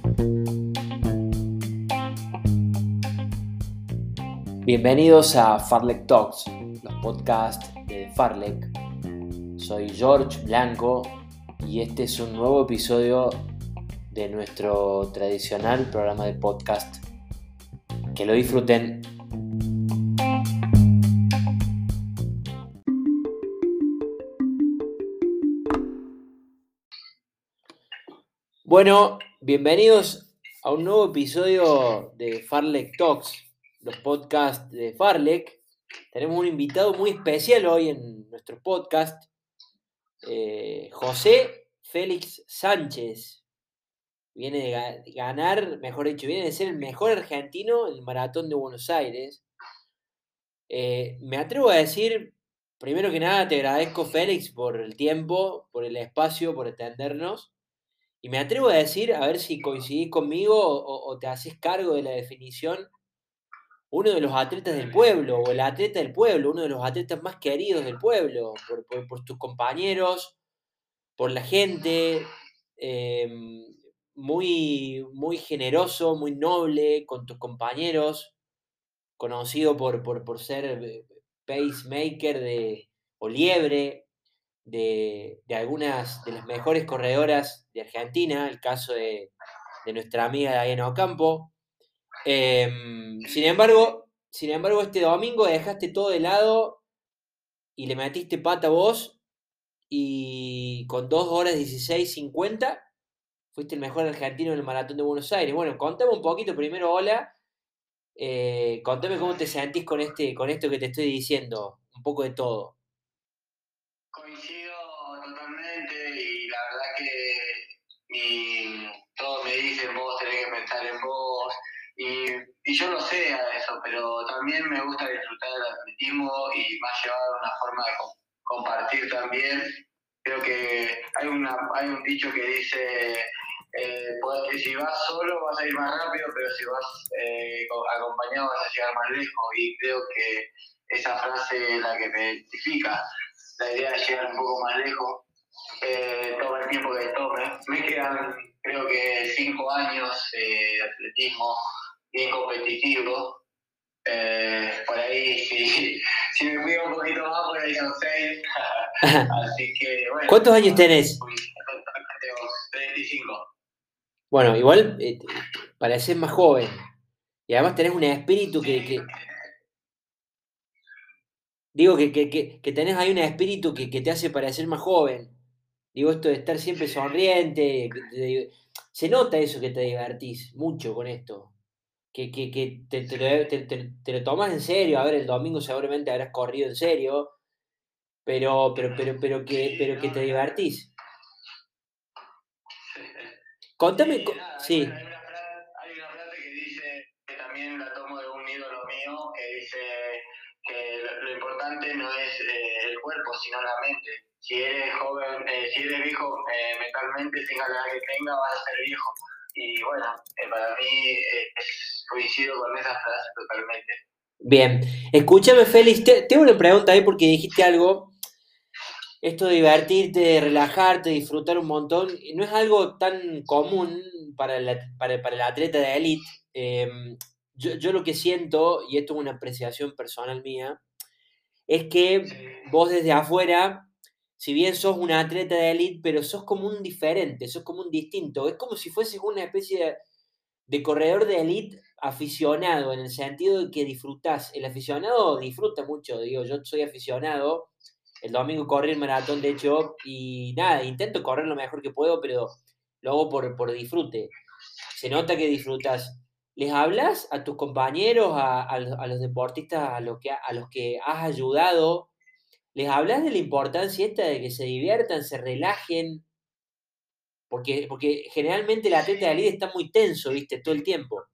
Bienvenidos a Farlek Talks, los podcasts de Farlek. Soy George Blanco y este es un nuevo episodio de nuestro tradicional programa de podcast. Que lo disfruten. Bueno, bienvenidos a un nuevo episodio de Farlek Talks, los podcasts de Farlek. Tenemos un invitado muy especial hoy en nuestro podcast, José Félix Sánchez. Viene de ganar, mejor dicho, viene de ser el mejor argentino en el Maratón de Buenos Aires. Me atrevo a decir, primero que nada, te agradezco, Félix, por el tiempo, por el espacio, por atendernos. Y me atrevo a decir, a ver si coincidís conmigo o te haces cargo de la definición, uno de los atletas del pueblo, o el atleta del pueblo, uno de los atletas más queridos del pueblo, por tus compañeros, por la gente, muy generoso, muy noble con tus compañeros, conocido por ser pacemaker o liebre de algunas de las mejores corredoras de Argentina, el caso de nuestra amiga Diana Ocampo. Sin embargo, este domingo dejaste todo de lado y le metiste pata a vos y con 2 horas 16:50 fuiste el mejor argentino en el Maratón de Buenos Aires. Bueno, contame un poquito primero, hola, contame cómo te sentís con esto que te estoy diciendo, un poco de todo. Coincido totalmente y la verdad que todos me dicen vos tenés que pensar en vos y yo lo sé a eso, pero también me gusta disfrutar del atletismo y más llevado a una forma de compartir también. Creo que hay un dicho que dice que si vas solo vas a ir más rápido, pero si vas acompañado vas a llegar más lejos, y creo que esa frase es la que me identifica. La idea es llegar un poco más lejos, todo el tiempo que tome. Me quedan, creo que 5 años de atletismo bien competitivo. Por ahí, si me cuido un poquito más, por ahí son 6. Así que, bueno. ¿Cuántos años tenés? Tengo 35. Bueno, igual parecés más joven. Y además tenés un espíritu digo que tenés ahí un espíritu que te hace parecer más joven. Digo, esto de estar siempre sonriente, se nota eso, que te divertís mucho con esto. Que te lo tomas en serio. A ver, el domingo seguramente habrás corrido en serio, pero que te divertís. Contame, sí. Hay una frase que dice, que también la tomo de un ídolo mío, que dice que lo importante no es el cuerpo, sino la mente. Si eres joven, si eres viejo mentalmente, tenga la edad que tenga, vas a ser viejo. Y bueno, para mí coincido con esa frase totalmente. Bien, escúchame, Félix, tengo una pregunta ahí porque dijiste algo. Esto de divertirte, de relajarte, de disfrutar un montón, no es algo tan común para el atleta de élite. Yo lo que siento, y esto es una apreciación personal mía, es que vos desde afuera, si bien sos un atleta de élite, pero sos como un diferente, sos como un distinto. Es como si fueses una especie de corredor de élite aficionado, en el sentido de que disfrutás. El aficionado disfruta mucho, digo, yo soy aficionado. El domingo corrí el maratón, de hecho, y nada, intento correr lo mejor que puedo, pero lo hago por disfrute. Se nota que disfrutas. ¿Les hablas a tus compañeros, a los deportistas a los que has ayudado? ¿Les hablas de la importancia esta de que se diviertan, se relajen? Porque generalmente el atleta de élite está muy tenso, ¿viste? Todo el tiempo.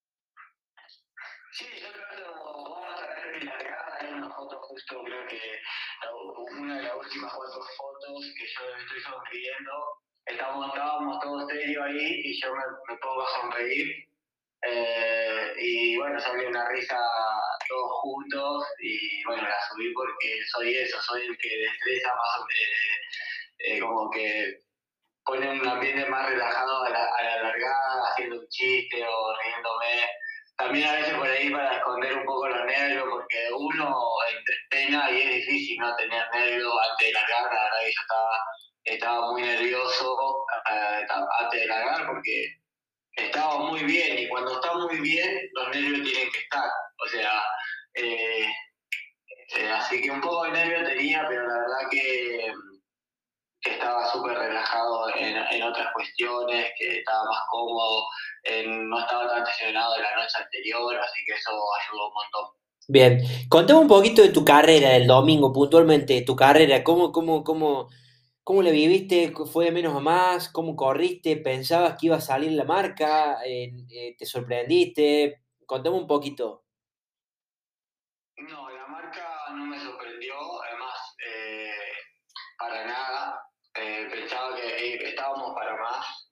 Sí, yo vamos a ver que la acá hay una foto justo, creo que una de las últimas 4 fotos que yo estoy sonriendo, estábamos todos serios ahí y yo me pongo a sonreír, y bueno, salió una risa todos juntos y bueno, la subí porque soy eso, soy el que destreza más, como que pone un ambiente más relajado a la largada, así un chiste o riéndome. También a veces por ahí para esconder un poco los nervios, porque uno entrena y es difícil no tener nervios antes de largar. La verdad que yo estaba muy nervioso antes de largar porque estaba muy bien y cuando está muy bien los nervios tienen que estar. O sea, eh, así que un poco de nervio tenía, pero la verdad que estaba súper relajado en otras cuestiones, que estaba más cómodo, no estaba tan tensionado de la noche anterior, así que eso ayudó un montón. Bien, contame un poquito de tu carrera del domingo, puntualmente, tu carrera, cómo la viviste? ¿Fue de menos a más? ¿Cómo corriste? ¿Pensabas que iba a salir la marca? ¿Te sorprendiste? Contame un poquito. No, la marca no me sorprendió, además, para nada. Pensaba que estábamos para más.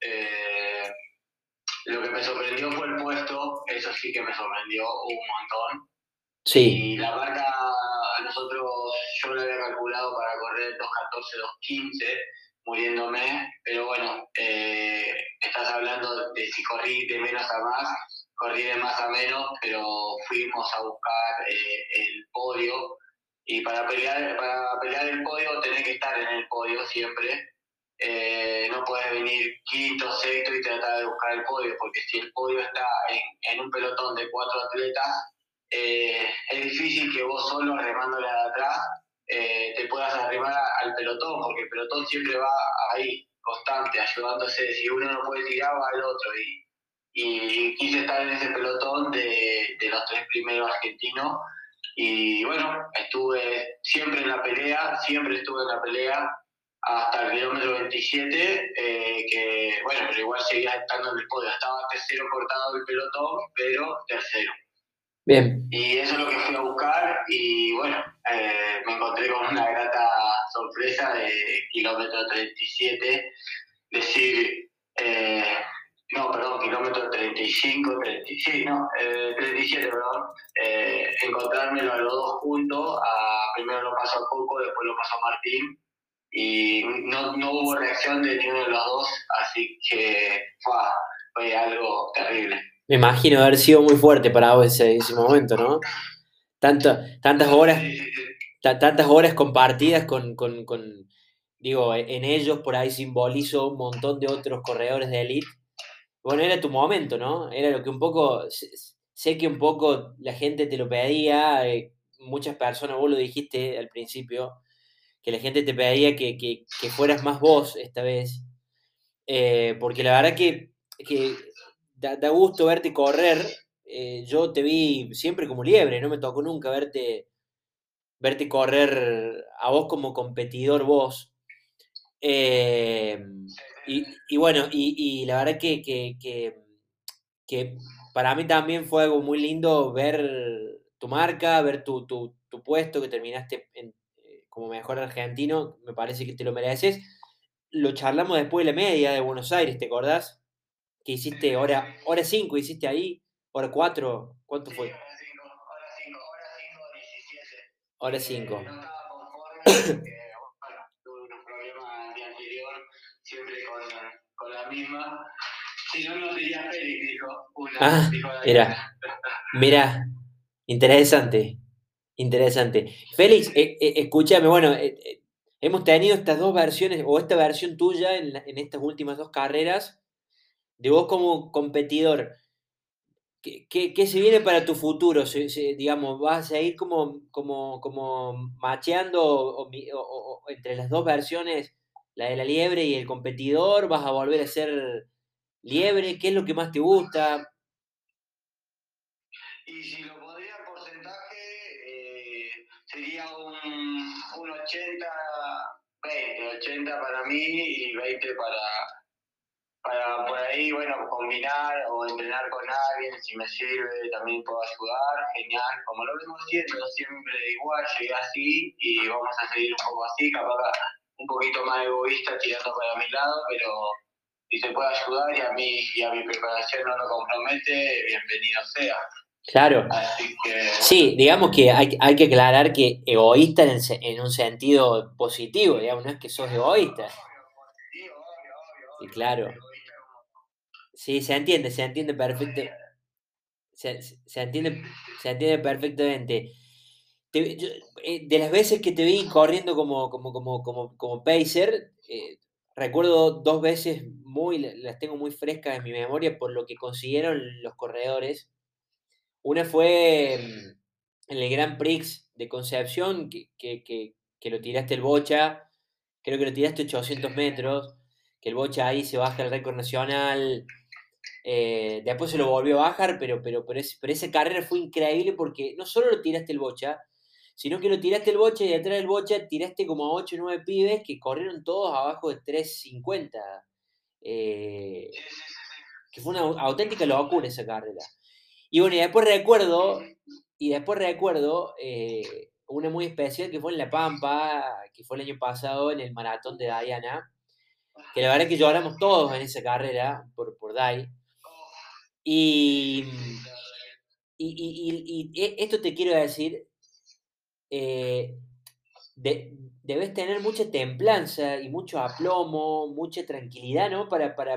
Lo que me sorprendió fue el puesto, eso sí que me sorprendió un montón. Sí, Y la marca, a nosotros, yo la había calculado para correr 2.14, 2.15, muriéndome, pero bueno, estás hablando de si corrí de menos a más, corrí de más a menos, pero fuimos a buscar el podio, y para pelear el podio tenés que estar en el podio siempre. No puedes venir quinto, sexto y tratar de buscar el podio, porque si el podio está en un pelotón de 4 atletas, es difícil que vos solo remándola de atrás te puedas arrimar al pelotón, porque el pelotón siempre va ahí, constante, ayudándose. Si uno no puede tirar, va el otro. Y quise estar en ese pelotón de los 3 primeros argentinos. Y bueno, estuve siempre en la pelea, siempre estuve en la pelea hasta el kilómetro 27, que bueno, pero igual seguía estando en el podio. Estaba tercero cortado del pelotón, pero tercero. bien. Y eso es lo que fui a buscar y bueno, me encontré con una grata sorpresa de kilómetro 37, decir, no, perdón, kilómetro 35, 36, no, 37, perdón, encontrármelo a los dos juntos, primero lo pasó a Coco, después lo pasó a Martín, y no hubo reacción de ninguno de los dos, así que fue algo terrible. Me imagino haber sido muy fuerte para vos ese momento, ¿no? Tantas horas, Sí, sí, sí. tantas horas compartidas digo, en ellos por ahí simbolizo un montón de otros corredores de élite. Bueno, era tu momento, ¿no? Era lo que un poco, sé que un poco la gente te lo pedía, muchas personas, vos lo dijiste al principio, que la gente te pedía que fueras más vos esta vez. Porque la verdad que da gusto verte correr. Yo te vi siempre como liebre, no me tocó nunca verte correr a vos como competidor vos. Eh, y bueno, y la verdad que para mí también fue algo muy lindo ver tu marca, ver tu puesto, que terminaste como mejor argentino, me parece que te lo mereces. Lo charlamos después de la media de Buenos Aires, ¿te acordás? Que hiciste hora 5 hiciste ahí, hora 4 ¿cuánto Sí, fue? hora cinco 17. Hora 5. No estaba conforme porque, bueno, tuve unos problemas el día anterior, siempre con la misma. Si no, no sería Félix, Ah, dijo Daniela. mira, mira, interesante, interesante. Félix, escúchame, bueno, hemos tenido estas dos versiones, o esta versión tuya en estas últimas dos carreras, de vos como competidor. ¿Qué se viene para tu futuro? Digamos, ¿vas a ir como macheando entre las dos versiones, la de la liebre y el competidor? ¿Vas a volver a ser liebre? ¿Qué es lo que más te gusta? Y si lo pondría en porcentaje, sería un 80-20, 80 para mí y 20 para por ahí, bueno, combinar o entrenar con alguien, si me sirve, también puedo ayudar, genial. Como lo vengo haciendo, siempre igual, llegué así y vamos a seguir un poco así, capaz un poquito más egoísta tirando para mi lado, pero si se puede ayudar y a mi preparación no lo compromete, bienvenido sea. Claro. Así que, bueno. Sí, digamos que hay que aclarar que egoísta en un sentido positivo, digamos, no es que sos egoísta. Sí, obvio, obvio, Sí, obvio. claro. Egoísta como Sí, se entiende perfecto, se entiende, se entiende perfectamente. Yo, de las veces que te vi corriendo como pacer, recuerdo 2 veces las tengo muy frescas en mi memoria por lo que consiguieron los corredores. Una fue, en el Grand Prix de Concepción, que lo tiraste el Bocha, creo que lo tiraste Sí, 800 metros, que el Bocha ahí se baja el récord nacional, después se lo volvió a bajar, pero esa carrera fue increíble porque no solo lo tiraste el Bocha, sino que lo tiraste el Bocha y detrás del Bocha tiraste como a 8 o 9 pibes que corrieron todos abajo de 3:50. sí, Eh, sí, sí, sí. que fue una auténtica locura esa carrera. Y bueno, y después recuerdo una muy especial que fue en La Pampa, que fue el año pasado en el maratón de Diana, que la verdad que lloramos todos en esa carrera por Dai. Oh, sí, Y, sí, sí, la verdad que esto te quiero decir, eh, debes tener mucha templanza y mucho aplomo, mucha tranquilidad, ¿no?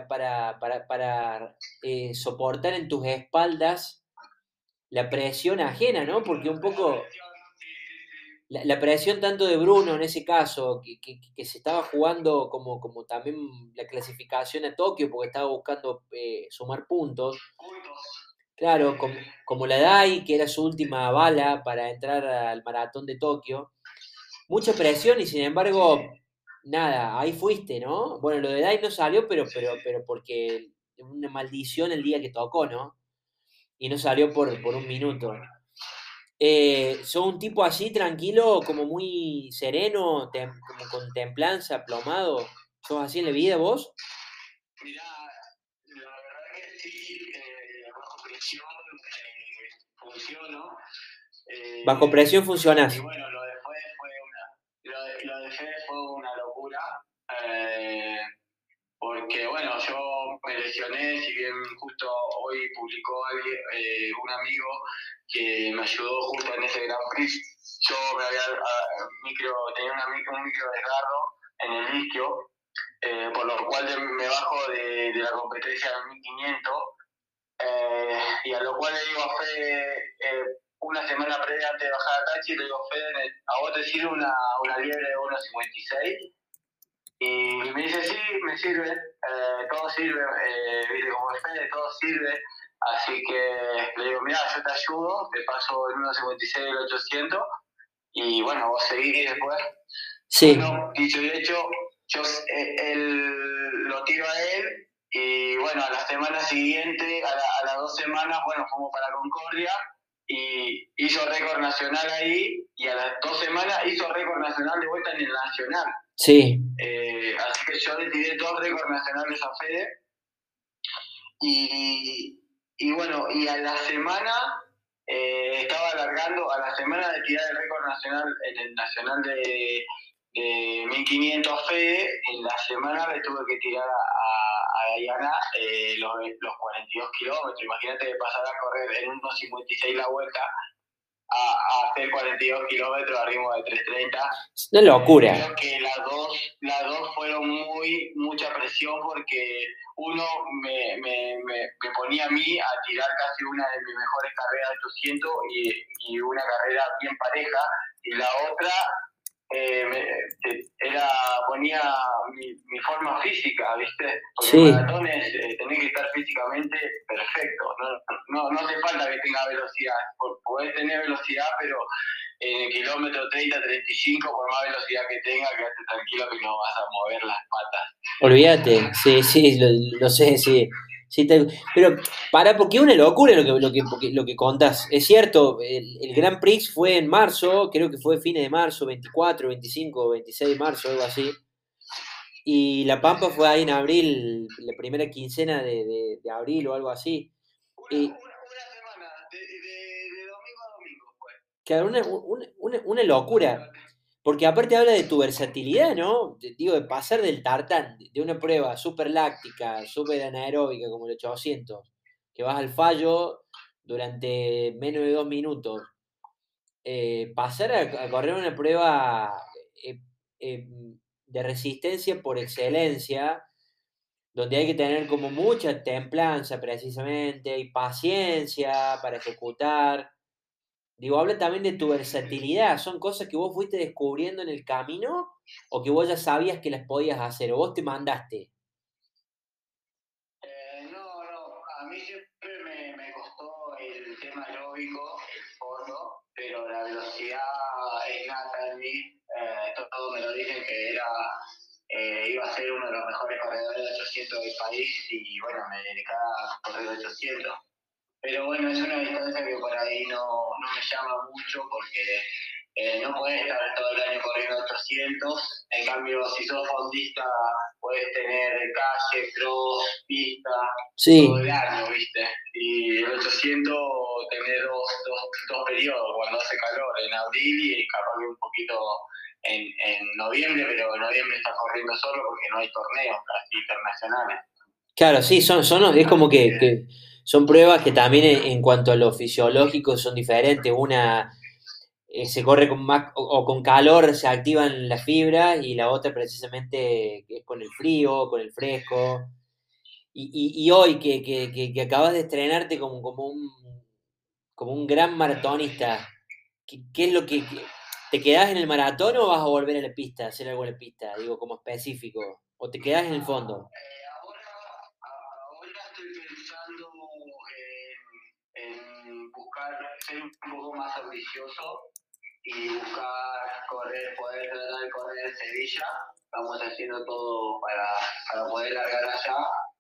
Para soportar en tus espaldas la presión ajena, ¿no? Porque un la poco presión, sí, sí, la presión tanto de Bruno en ese caso, que se estaba jugando como también la clasificación a Tokio, porque estaba buscando sumar puntos. puntos. Sí, Claro, sí, sí. como la DAI, que era su última bala para entrar al maratón de Tokio. Mucha presión y sin embargo, nada, ahí fuiste, ¿no? Bueno, lo de DAI no salió, Sí, sí, pero porque una maldición el día que tocó, ¿no? Y no salió sí, por un sí, minuto. bueno. ¿Sos un tipo así, tranquilo, como muy sereno, como con templanza, aplomado? ¿Sos así en la vida vos? Mirá, la verdad que sí, bajo presión funciono. Bajo Eh, presión y funcionás. bueno, lo de Fede fue una locura. eh, Porque bueno, yo me lesioné, si bien justo hoy publicó un amigo que me ayudó justo en ese Grand Prix, yo me había tenía un micro desgarro en el isquio, por lo cual me bajo de la competencia del 1500, y a lo cual le digo a Fede, una semana previa antes de bajar a Tachi, le digo, Fede, ¿a vos te sirve una liebre de 1,56? Y me dice, sí, me sirve, todo sirve, viste, como depende, todo sirve. Así que le digo, mira, yo te ayudo, te paso el 1,56 del 800 y bueno, vos seguís después. Sí, Bueno, dicho y hecho, yo lo tiro a él y bueno, a la semana siguiente, a las 2 semanas, bueno, fuimos para Concordia y hizo récord nacional ahí y a las 2 semanas hizo récord nacional de vuelta en el nacional. sí, Así que yo le tiré 2 récords nacionales a Fede. Y bueno, y a la semana estaba alargando, a la semana de tirar el récord nacional en el nacional de 1500 a Fede, en la semana le tuve que tirar a Diana los 42 kilómetros. Imagínate de pasar a correr en 1,56 la vuelta a hacer 42 kilómetros a ritmo de 3:30. es una locura. Creo que las dos fueron mucha presión porque uno me ponía a mí a tirar casi una de mis mejores carreras de 800 y una carrera bien pareja, y la otra ponía mi forma física, ¿viste? Porque el Sí, maratón es, tenés que estar físicamente perfecto, no hace falta que tenga velocidad, podés tener velocidad, pero en el kilómetro 30-35, por más velocidad que tenga, quédate tranquilo que no vas a mover las patas. olvídate, sí, sí, lo sé, sí. Sí, pero porque es una locura lo que contás. Es cierto, el Grand Prix fue en marzo, creo que fue fines de marzo, 24, 25, 26 de marzo, algo así. Y La Sí, Pampa sí, fue sí. ahí en abril, la primera quincena de abril o algo así. Y Una semana, de domingo a domingo fue. claro, una locura. Olvídate. Porque aparte habla de tu versatilidad, ¿no? Digo, de pasar del tartán, de una prueba súper láctica, súper anaeróbica como el 800, que vas al fallo durante menos de 2 minutos, pasar a correr una prueba eh, eh, de resistencia por excelencia, donde hay que tener como mucha templanza precisamente y paciencia para ejecutar. Digo, habla también de tu versatilidad. ¿Son cosas que vos fuiste descubriendo en el camino o que vos ya sabías que las podías hacer o vos te mandaste? No, no, a mí siempre me costó el tema aeróbico, el fondo, pero la velocidad es nata en mí. Todo me lo dicen que iba a ser uno de los mejores corredores de 800 del país y bueno, me dedicaba a correr 800. Pero bueno, es una distancia que por ahí no me llama mucho porque no puedes estar todo el año corriendo 800. En cambio, si sos fondista, puedes tener calle, cross, pista, todo Sí, el año, ¿viste? Y el 800 tener dos periodos, cuando hace calor, en abril y capaz que un poquito en noviembre, pero en noviembre estás corriendo solo porque no hay torneos casi internacionales. claro, sí, es como que son pruebas que también en cuanto a lo fisiológico son diferentes. Una se corre con más o con calor se activan las fibras y la otra precisamente es con el frío, con el fresco. Y hoy que acabas de estrenarte como un gran maratonista, ¿qué es lo te quedás en el maratón o vas a volver a la pista, a hacer algo en la pista? Digo, como específico. ¿O te quedás en el fondo? Ahora estoy pensando en buscar ser un poco más ambicioso y buscar correr, poder tratar de correr en Sevilla. Estamos haciendo todo para poder largar allá.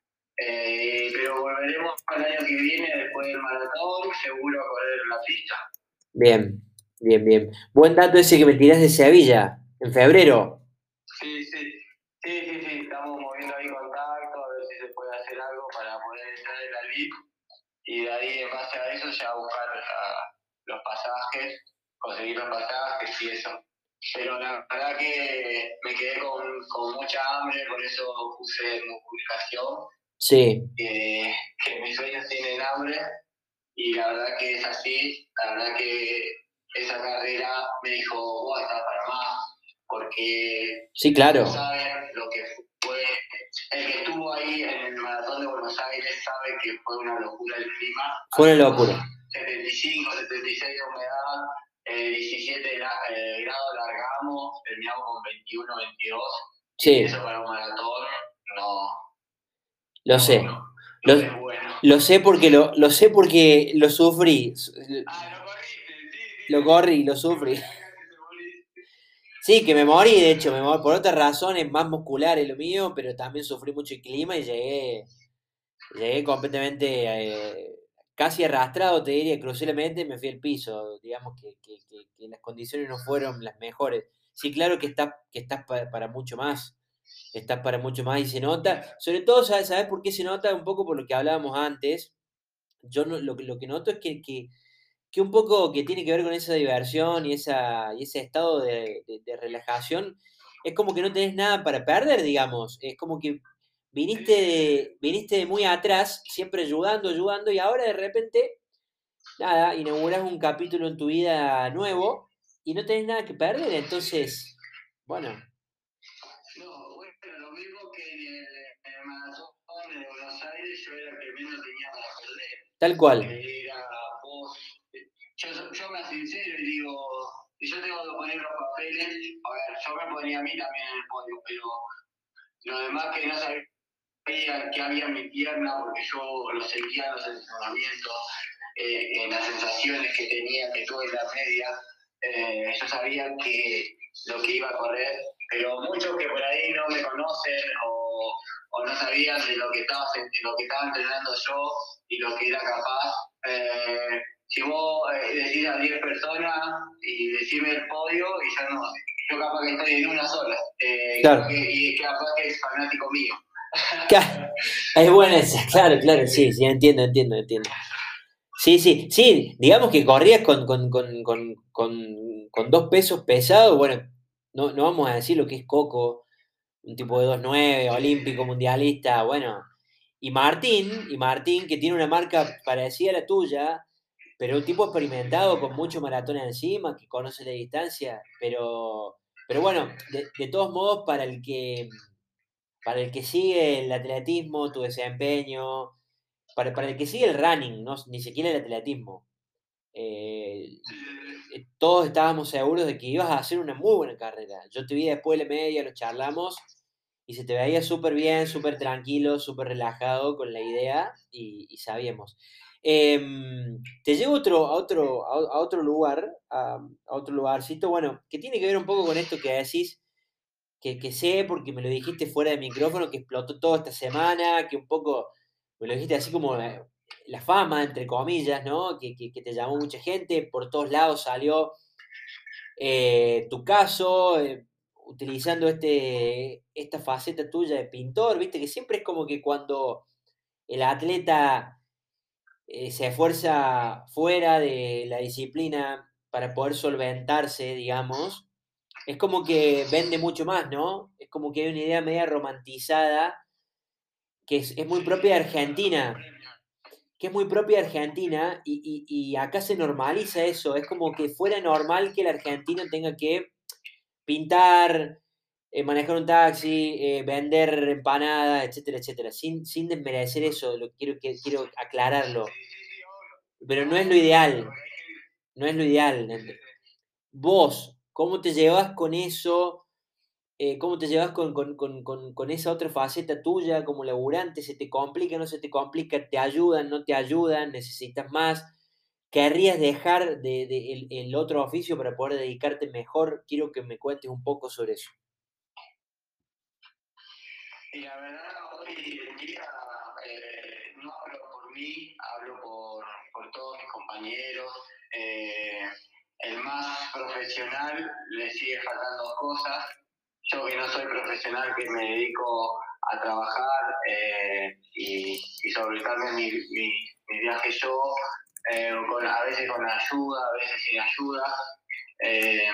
Pero volveremos el año que viene, después del maratón, seguro a correr en la pista. Bien, bien, bien. Buen dato ese que me tirás de Sevilla, en febrero. Sí, sí. Sí, sí, sí, estamos moviendo ahí contacto, a ver si se puede hacer algo para poder entrar en la LIP y de ahí en base a eso ya buscar los pasajes, conseguir los pasajes y eso. Pero la verdad que me quedé con mucha hambre, por eso puse en mi publicación Sí, que mis sueños tienen hambre y la verdad que es así, la verdad que esa carrera me dijo, vos estás para más, porque sí, no claro. saben lo que fue. El que estuvo ahí en el maratón de Buenos Aires sabe que fue una locura el clima. Fue una locura. 75, 76 de humedad, 17 grados largamos, terminamos con 21, 22. Y Sí, eso para un maratón no, lo no, sé. no, Lo, no es bueno. lo sé porque lo sufrí. Lo corriste, sí, sí, Lo corrí, lo que sufrí. casi te moriste. Sí, que me morí, de hecho, me morí por otras razones más musculares lo mío, pero también sufrí mucho el clima y llegué completamente casi arrastrado, te diría, crucé la meta y me fui al piso. Digamos que las condiciones no fueron las mejores. Sí, claro que estás para mucho más. Estás para mucho más y se nota. Sobre todo, ¿sabes por qué se nota? Un poco por lo que hablábamos antes. Yo lo que noto es que un poco que tiene que ver con esa diversión y ese estado de relajación, es como que no tenés nada para perder, digamos. Es como que viniste de muy atrás, siempre ayudando, ayudando, y ahora de repente, nada, inauguras un capítulo en tu vida nuevo y no tenés nada que perder. Entonces, bueno, No, bueno, lo mismo que en el maratón de Buenos Aires, yo era el que menos tenía para perder. tal cual. Que era vos. Yo me sincero y digo, si yo tengo que poner los papeles, a ver, yo me ponía a mí también en el podio, pero lo demás que no sabía que había en mi pierna, porque yo lo seguía en los entrenamientos, en las sensaciones que tenía, que tuve en la media, yo sabía que lo que iba a correr, pero muchos que por ahí no me conocen o no sabían de lo que estaba entrenando yo y lo que era capaz. Si vos decís a 10 personas y decime el podio, y yo capaz que estoy en una sola, Claro. y capaz que es fanático mío. Es buena esa, claro, claro, sí, sí, entiendo, entiendo, entiendo. Sí, sí, sí, digamos que corrías con dos pesos pesados, bueno, no vamos a decir lo que es Coco, un tipo de 2'9", olímpico, mundialista, bueno, y Martín, que tiene una marca parecida a la tuya, pero un tipo experimentado con mucho maratón encima, que conoce la distancia, pero bueno, de todos modos, para el que sigue el atletismo, tu desempeño, para el que sigue el running, no, ni siquiera el atletismo. Eh, Todos estábamos seguros de que ibas a hacer una muy buena carrera. Yo te vi después de la media, lo charlamos y se te veía súper bien, súper tranquilo, súper relajado con la idea y sabíamos. Te llevo a otro lugar, a otro lugarcito, bueno, que tiene que ver un poco con esto que decís, que sé porque me lo dijiste fuera de micrófono, que explotó toda esta semana, que un poco me lo dijiste así como la fama, entre comillas, ¿no? Que te llamó mucha gente, por todos lados salió tu caso, utilizando esta faceta tuya de pintor, viste que siempre es como que cuando el atleta se esfuerza fuera de la disciplina para poder solventarse, digamos, es como que vende mucho más, ¿no? Es como que hay una idea media romantizada que es muy propia de Argentina, que es muy propia de Argentina y acá se normaliza eso, es como que fuera normal que el argentino tenga que pintar, manejar un taxi, vender empanadas, etcétera, etcétera, sin desmerecer eso, quiero aclararlo, pero no es lo ideal, no es lo ideal. Vos, ¿cómo te llevas con eso? ¿Cómo te llevas con esa otra faceta tuya como laburante? ¿Se te complica, no se te complica? ¿Te ayudan, no te ayudan? ¿Necesitas más? ¿Querrías dejar el otro oficio para poder dedicarte mejor? Quiero que me cuentes un poco sobre eso. Y la verdad, hoy en día no hablo por mí, hablo por todos mis compañeros. El más profesional le sigue faltando cosas. Yo que no soy profesional, que me dedico a trabajar y solventarme mi viaje yo, a veces con ayuda, a veces sin ayuda. Eh,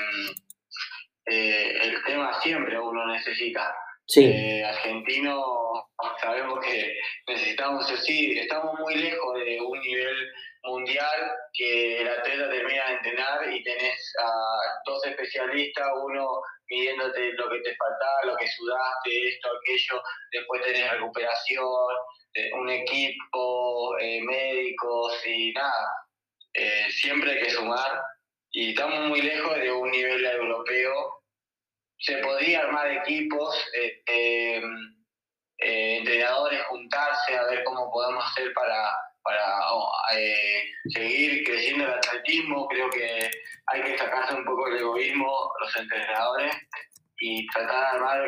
el tema siempre uno necesita. Sí, Argentino, sabemos que necesitamos, sí, estamos muy lejos de un nivel mundial que el atleta termina de entrenar y tenés a dos especialistas, uno midiéndote lo que te faltaba, lo que sudaste, esto, aquello, después tenés recuperación, un equipo, médicos y nada, siempre hay que sumar y estamos muy lejos de un nivel europeo. Se podría armar equipos, entrenadores juntarse a ver cómo podemos hacer para seguir creciendo el atletismo. Creo que hay que sacarse un poco el egoísmo los entrenadores y tratar de armar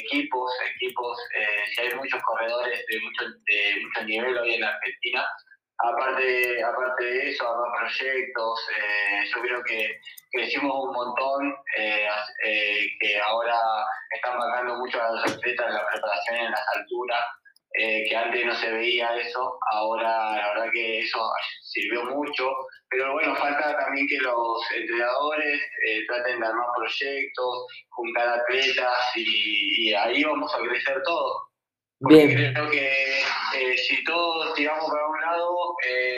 si hay muchos corredores de mucho nivel hoy en la Argentina. Aparte de eso, armar proyectos. Yo creo que crecimos un montón, que ahora están marcando mucho a los atletas en la preparación en las alturas, que antes no se veía eso, ahora la verdad que eso sirvió mucho, pero bueno, falta también que los entrenadores traten de armar proyectos, juntar atletas y ahí vamos a crecer todos. Porque bien, creo que si todos tiramos para un lado,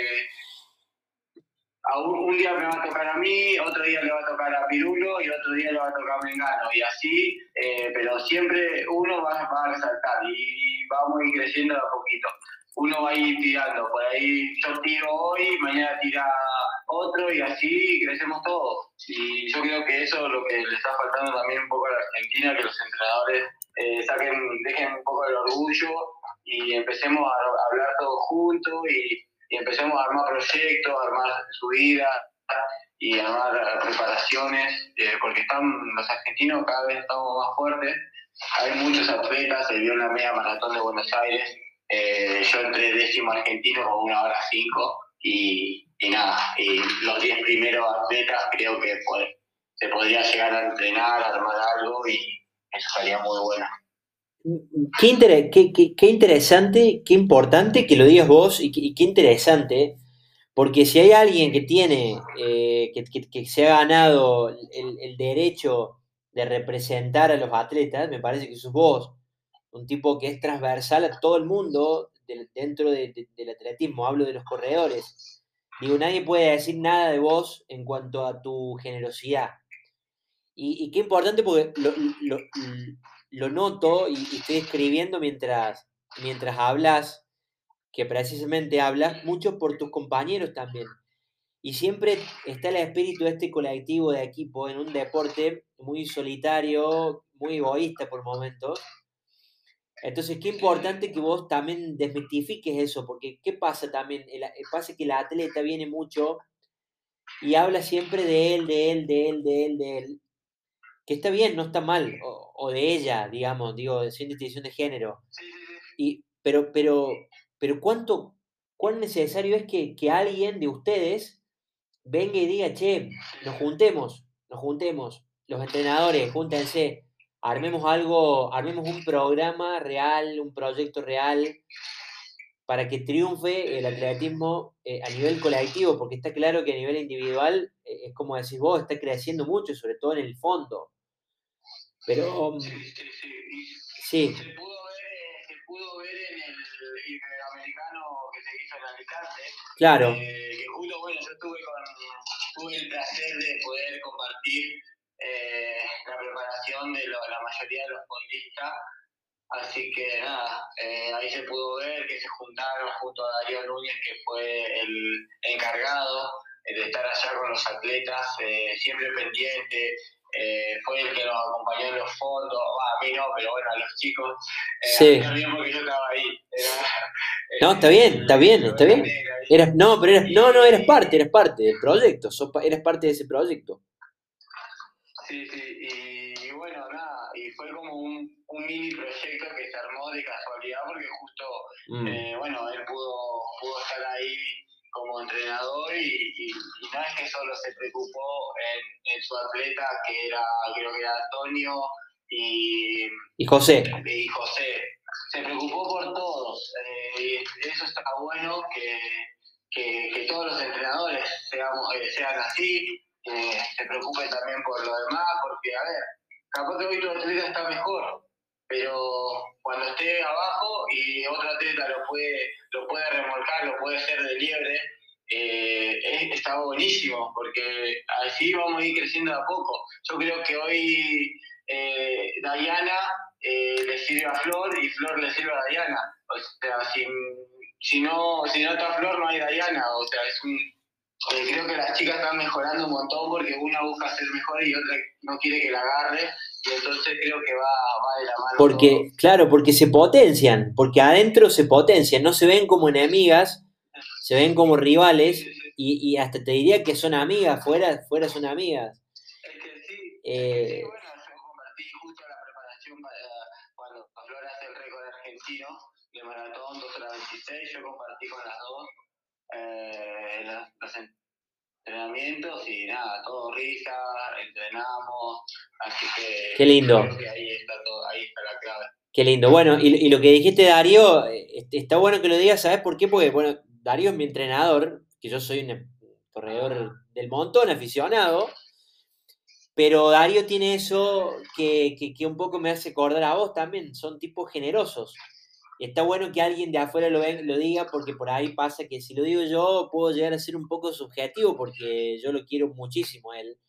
un día me va a tocar a mí, otro día le va a tocar a Pirulo y otro día le va a tocar a Mengano. Y así, pero siempre uno va a resaltar y vamos a ir creciendo de a poquito. Uno va a ir tirando, por ahí yo tiro hoy, mañana tira otro y así crecemos todos. Y yo creo que eso es lo que le está faltando también un poco a la Argentina, que los entrenadores dejen un poco el orgullo y empecemos a hablar todos juntos y empecemos a armar proyectos, a armar subidas y a armar preparaciones, porque los argentinos cada vez estamos más fuertes. Hay muchos atletas, se vio en la media maratón de Buenos Aires, yo entré décimo argentino con 1 hora 5 y nada, y los 10 primeros atletas creo que se podría llegar a entrenar, a armar algo y eso sería muy bueno. qué interesante, qué importante que lo digas vos y qué interesante, porque si hay alguien que tiene, que se ha ganado el derecho de representar a los atletas, me parece que sos vos, un tipo que es transversal a todo el mundo dentro del atletismo, hablo de los corredores. Digo, nadie puede decir nada de vos en cuanto a tu generosidad. Y qué importante porque lo noto y estoy escribiendo mientras hablas, que precisamente hablas mucho por tus compañeros también. Y siempre está el espíritu de este colectivo de equipo en un deporte muy solitario, muy egoísta por momentos. Entonces, qué importante que vos también desmitifiques eso, porque ¿qué pasa también? Pasa que el atleta viene mucho y habla siempre de él, de él, de él, de él, de él, que está bien, no está mal, o de ella, digamos, digo, sin distinción de género. Sí, sí, sí. Pero cuán necesario es que alguien de ustedes venga y diga, che, nos juntemos, los entrenadores, júntense, armemos algo, armemos un programa real, un proyecto real, para que triunfe el atletismo a nivel colectivo, porque está claro que a nivel individual, es como decís vos, está creciendo mucho, sobre todo en el fondo. Pero Sí, sí, sí. sí, Se pudo ver en el Iberoamericano que se hizo en Alicante, claro, que justo, bueno, yo tuve el placer de poder compartir la preparación de la mayoría de los fondistas. Así que nada, ahí se pudo ver que se juntaron junto a Darío Núñez, que fue el encargado de estar allá con los atletas, siempre pendiente, fue el que nos acompañó en los fondos, a mí no, pero bueno, a los chicos, a mí sí. también porque yo estaba ahí, No, está bien, está bien, la está oveja bien. negra ahí. No, pero no, Y eras parte del proyecto, eras parte de ese proyecto. sí, sí, y bueno, nada, y fue como un mini proyecto que se armó de casualidad porque justo, Mm. bueno, él pudo estar ahí como entrenador y no es que solo se preocupó en su atleta, que era, creo que era Antonio y, Y José, y José, se preocupó por todos, y eso está bueno que todos los entrenadores sean así, se preocupen también por lo demás, porque, a ver, capaz que hoy tu atleta está mejor, pero cuando esté abajo y otro atleta lo puede remolcar, lo puede hacer de liebre, está buenísimo, porque así vamos a ir creciendo de a poco. Yo creo que hoy Dayana le sirve a Flor y Flor le sirve a Dayana. O sea, si no está Flor, no hay Dayana. O sea, creo que las chicas están mejorando un montón porque una busca ser mejor y otra no quiere que la agarre. Y entonces creo que va de la mano todo. claro, porque se potencian, porque adentro se potencian, no se ven como enemigas, se ven como rivales, Sí, sí, sí. y hasta te diría que son amigas, fuera son amigas. Sí, bueno, yo compartí justo la preparación cuando Flor hace el récord argentino de maratón 2:26, yo compartí con las dos los entrenamientos y nada, todo risa, entrenamos, así que Qué lindo. creo que ahí está todo, ahí está la clave. Qué lindo. Bueno, y lo que dijiste, Darío, está bueno que lo digas, ¿sabes por qué? Porque, bueno, Darío es mi entrenador, que yo soy un corredor del montón, aficionado, pero Darío tiene eso que un poco me hace acordar a vos también, son tipos generosos. Y está bueno que alguien de afuera lo diga, porque por ahí pasa que si lo digo yo, puedo llegar a ser un poco subjetivo, porque yo lo quiero muchísimo a él,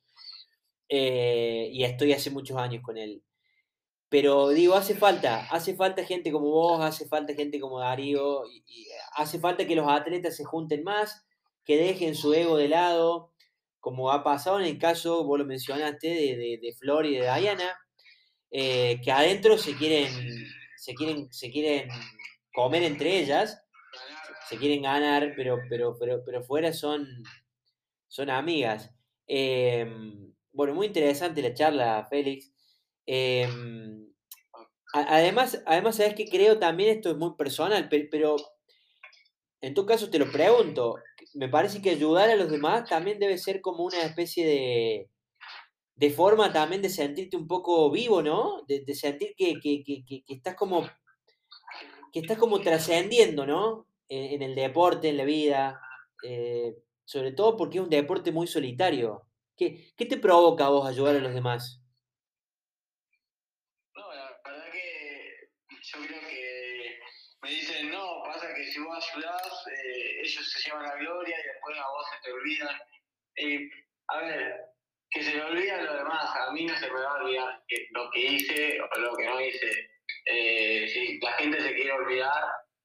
y estoy hace muchos años con él. Pero digo, hace falta gente como vos, hace falta gente como Darío, y hace falta que los atletas se junten más, que dejen su ego de lado, como ha pasado en el caso, vos lo mencionaste, de Flor y de Diana, que adentro se quieren comer entre ellas, se quieren ganar, pero fuera son amigas. Eh, bueno, muy interesante la charla, Félix. Eh, además, sabes que creo también, esto es muy personal, pero en tu caso te lo pregunto, me parece que ayudar a los demás también debe ser como una especie de forma también de sentirte un poco vivo, ¿no? De sentir que estás como trascendiendo, ¿no? En el deporte, en la vida, sobre todo porque es un deporte muy solitario. ¿Qué te provoca a vos ayudar a los demás? No, la verdad que yo creo que me dicen, no, pasa que si vos ayudás, ellos se llevan la gloria y después a vos se te olvidan. A ver, que se me olvida lo demás. A mí no se me va a olvidar lo que hice o lo que no hice. Si la gente se quiere olvidar,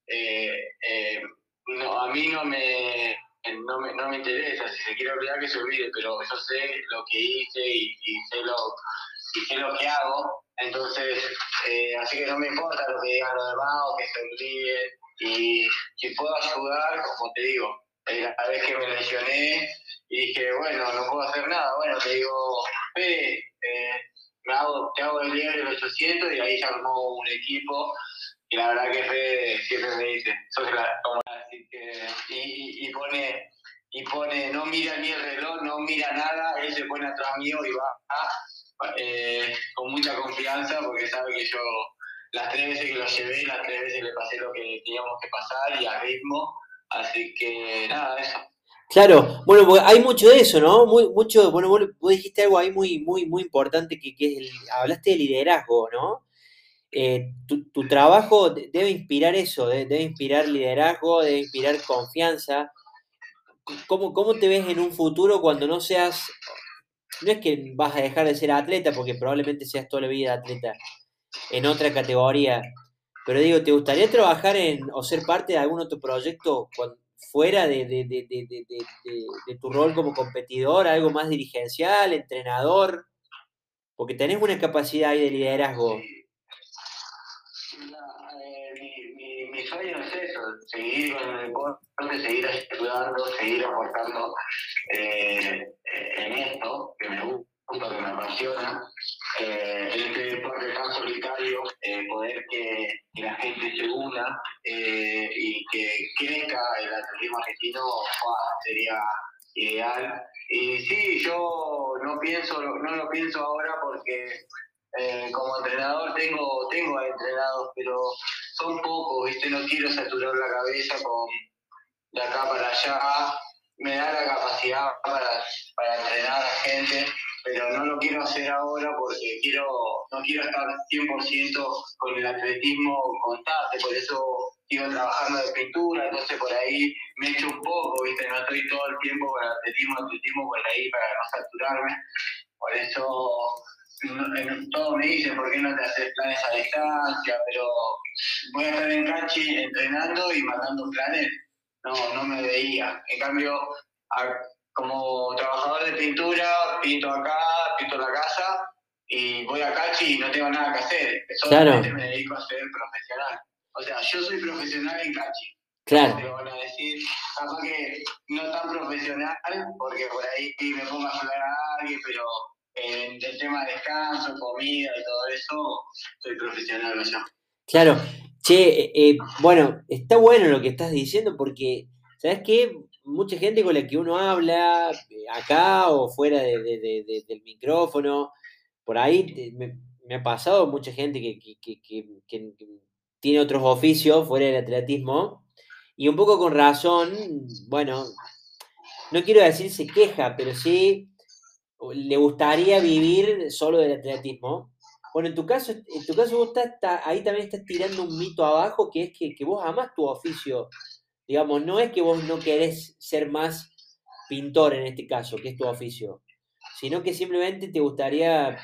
no, a mí no me interesa. Si se quiere olvidar, que se olvide, pero yo sé lo que hice y sé lo que hago. Entonces, así que no me importa lo que digan los demás o que se olviden. Y si puedo ayudar, como te digo, la vez que me lesioné y dije, bueno, no puedo hacer nada, bueno, te digo, Fede, te hago el libre del 800 y ahí se armó un equipo. Y la verdad que Fede siempre me dice, así que, y pone, no mira ni el reloj, no mira nada, él se pone atrás mío y va con mucha confianza porque sabe que yo las 3 veces que lo llevé, las 3 veces le pasé lo que teníamos que pasar y a ritmo, así que nada, eso. Claro, bueno, porque hay mucho de eso, ¿no? Mucho, bueno, vos dijiste algo ahí muy importante que es hablaste de liderazgo, ¿no? Tu trabajo debe inspirar eso, debe inspirar liderazgo, debe inspirar confianza. ¿Cómo te ves en un futuro cuando no seas, no es que vas a dejar de ser atleta, porque probablemente seas toda la vida atleta en otra categoría, pero digo, ¿te gustaría trabajar o ser parte de algún otro proyecto fuera de tu rol como competidor, algo más dirigencial, entrenador? Porque tenés una capacidad ahí de liderazgo. Mi sueño es eso, seguir con el deporte, seguir ayudando, seguir aportando en esto que me gusta, que me apasiona, en este deporte tan solitario, poder que la gente se una y que crezca el atletismo argentino, sería ideal. Y sí, yo no lo pienso ahora porque como entrenador tengo entrenados, pero son pocos, ¿viste? No quiero saturar la cabeza con de acá para allá. Me da la capacidad para entrenar a gente, pero no lo quiero hacer ahora porque no quiero estar 100% con el atletismo constante, por eso sigo trabajando de pintura, entonces por ahí me echo un poco, ¿viste? No estoy todo el tiempo con el atletismo por ahí para no saturarme. Por eso todos me dicen, ¿por qué no te haces planes a distancia? Pero voy a estar en Cachi entrenando y mandando planes. No me veía. En cambio, como trabajador de pintura, pinto acá, pinto la casa y voy a Cachi y no tengo nada que hacer. Solamente Claro, me dedico a ser profesional. O sea, yo soy profesional en Cachi. Todos te claro. lo van a decir, capaz que no tan profesional, porque por ahí me pongo a hablar a alguien, pero en el tema de descanso, comida y todo eso, soy profesional yo. Claro, che, bueno, está bueno lo que estás diciendo porque, ¿sabes qué? Mucha gente con la que uno habla, acá o fuera del micrófono, por ahí me ha pasado mucha gente que tiene otros oficios fuera del atletismo y un poco con razón, bueno, no quiero decir se queja, pero sí le gustaría vivir solo del atletismo. Bueno, en tu caso vos ahí también estás tirando un mito abajo, que es que vos amás tu oficio. Digamos, no es que vos no querés ser más pintor en este caso, que es tu oficio, sino que simplemente te gustaría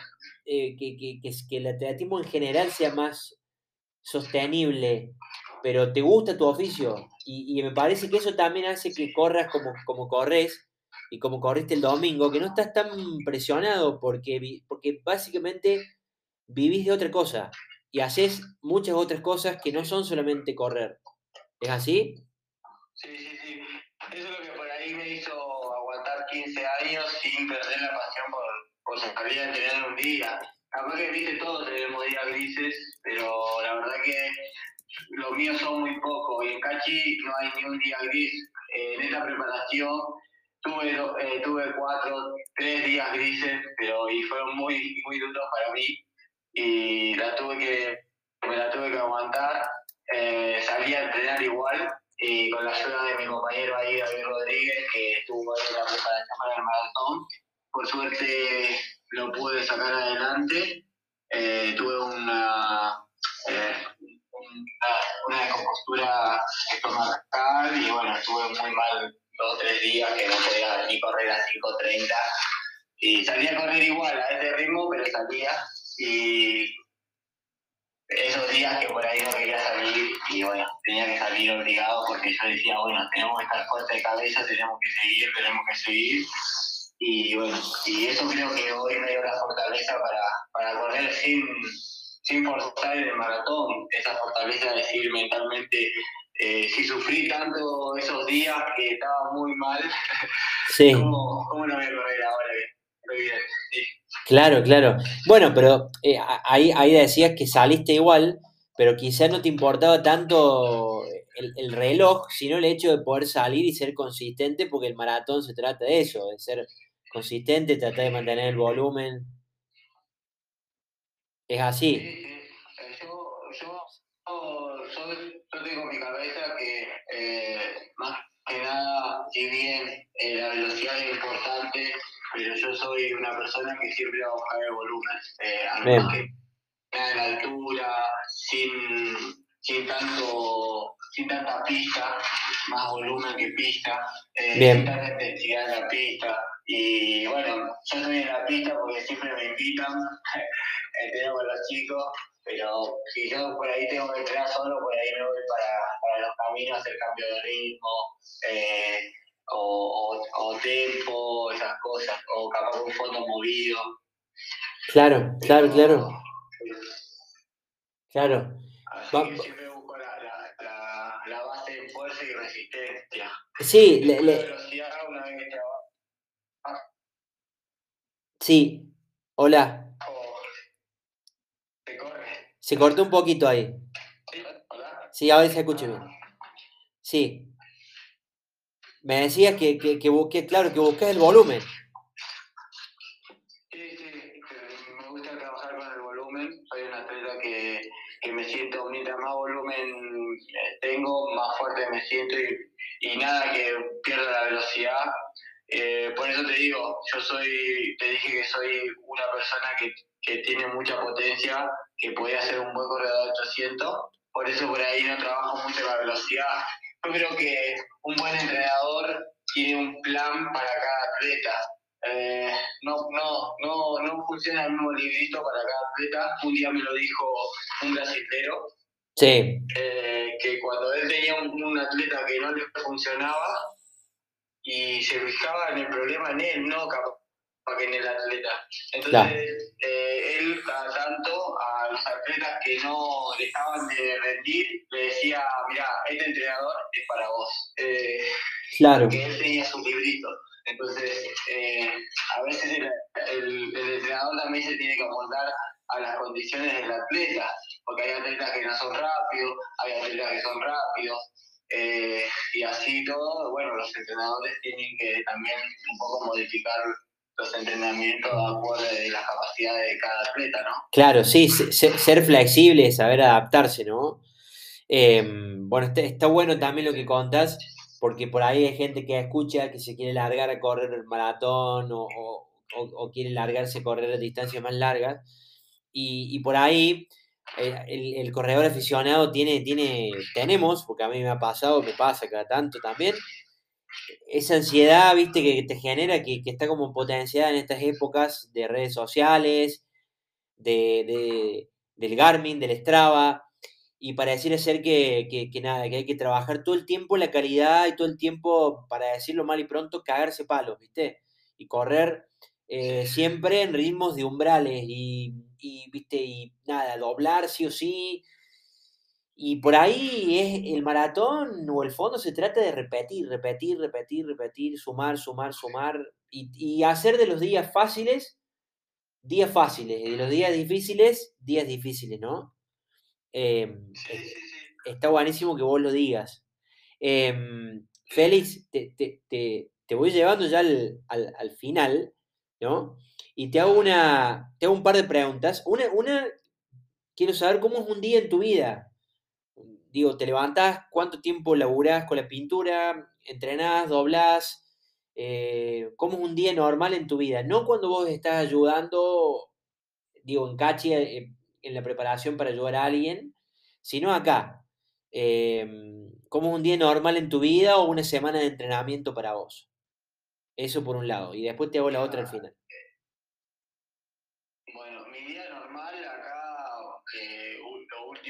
que el atletismo en general sea más sostenible, pero te gusta tu oficio y me parece que eso también hace que corras como corres y como corriste el domingo, que no estás tan presionado porque básicamente vivís de otra cosa y haces muchas otras cosas que no son solamente correr. ¿Es así? Sí, sí, sí. Eso es lo que por ahí me hizo aguantar 15 años sin perder la pasión por salir a entrenar un día. Capaz que, viste, todos tenemos días grises, pero la verdad que los míos son muy pocos. Y en Cachi no hay ni un día gris. En esta preparación tuve 3 días grises, y fueron muy, muy duros para mí. Y me la tuve que aguantar. Salí a entrenar igual y con la ayuda de mi compañero ahí, David Rodríguez, que estuvo ahí en la preparación para el maratón. Por suerte lo pude sacar adelante. Tuve eh, una descompostura estomacal y bueno, estuve muy mal 2 o 3 días que no podía ni correr a 5:30 Y salía a correr igual, a ese ritmo, pero salía. Y esos días que por ahí no quería salir, y bueno, tenía que salir obligado porque yo decía, bueno, tenemos que estar fuerte de cabeza, tenemos que seguir. Y bueno, y eso creo que hoy me dio la fortaleza para correr sin forzar en el maratón, esa fortaleza de decir mentalmente, si sufrí tanto esos días que estaba muy mal, Sí, ¿cómo no voy a correr ahora que estoy bien? Sí. claro, claro. Bueno, pero ahí decías que saliste igual, pero quizás no te importaba tanto el reloj, sino el hecho de poder salir y ser consistente, porque el maratón se trata de eso, de ser consistente, tratar de mantener el volumen. Es Sí, así. sí. Yo tengo en mi cabeza que más que nada, si bien la velocidad es importante, pero yo soy una persona que siempre va a buscar el volumen. Más Bien, que nada en la altura, sin tanta pista, más volumen que pista, sin bien, tanta intensidad en la pista. Y bueno, yo estoy en la pista porque siempre me invitan, entreno con los chicos, pero si yo por ahí tengo que entrenar solo, por ahí me voy para los caminos, hacer cambio de ritmo, eh, o tempo, esas cosas, o capaz un fondo movido, claro, claro, pero claro, claro. así que siempre busco la base de fuerza y resistencia. Sí, Después la velocidad, una vez que trabajo, sí, hola, te corre. se cortó un poquito ahí. ¿Sí? ¿Hola? Sí, ahora se escucha Ah, bien. Sí, me decías que busques, claro, que busques el volumen. sí, sí, me gusta trabajar con el volumen. Soy un atleta que me siento, mientras más volumen tengo, más fuerte me siento y nada que pierda la velocidad. Por eso te digo, te dije que soy una persona que tiene mucha potencia, que podía ser un buen corredor de 800. Por eso por ahí no trabajo mucho la velocidad. Yo creo que un buen entrenador tiene un plan para cada atleta. No funciona el mismo librito para cada atleta. Un día me lo dijo un brasilero, Sí, que cuando él tenía un atleta que no le funcionaba y se fijaba en el problema en él, no capaz que en el atleta. claro, Entonces, él cada tanto a los atletas que no dejaban de rendir, le decía, mira, este entrenador es para vos. claro, Porque él tenía su librito. Entonces, a veces el entrenador también se tiene que amoldar a las condiciones del atleta, porque hay atletas que no son rápidos, hay atletas que son rápidos, y así todo, bueno, los entrenadores tienen que también un poco modificar los entrenamientos de acuerdo a las capacidades de cada atleta, ¿no? claro, sí, ser flexible, saber adaptarse, ¿no? Bueno, está bueno también lo que contás, porque por ahí hay gente que escucha que se quiere largar a correr el maratón o quiere largarse a correr a distancias más largas, y por ahí el corredor aficionado tenemos, porque a mí me ha pasado, me pasa cada tanto también, esa ansiedad, viste, que te genera, que está como potenciada en estas épocas de redes sociales, del Garmin, del Strava, y pareciera ser que nada, que hay que trabajar todo el tiempo la calidad y todo el tiempo, para decirlo mal y pronto, cagarse palos, ¿viste? Y correr Sí, siempre en ritmos de umbrales ¿viste? Y nada, doblar sí o sí. Y por ahí es el maratón o el fondo se trata de repetir, repetir, repetir, repetir, sumar, sumar, sumar y hacer de los días fáciles y de los días difíciles, ¿no? Eh, sí, es- sí, sí. Está buenísimo que vos lo digas. Félix, te voy llevando ya al final, ¿no? Y te hago un par de preguntas. Quiero saber cómo es un día en tu vida. Digo, te levantás, ¿cuánto tiempo laburás con la pintura? ¿Entrenás, doblás? ¿Cómo es un día normal en tu vida? No cuando vos estás ayudando, digo, en Cachi, en la preparación para ayudar a alguien, sino acá. ¿Cómo es un día normal en tu vida o una semana de entrenamiento para vos? Eso por un lado. Y después te hago la otra al final.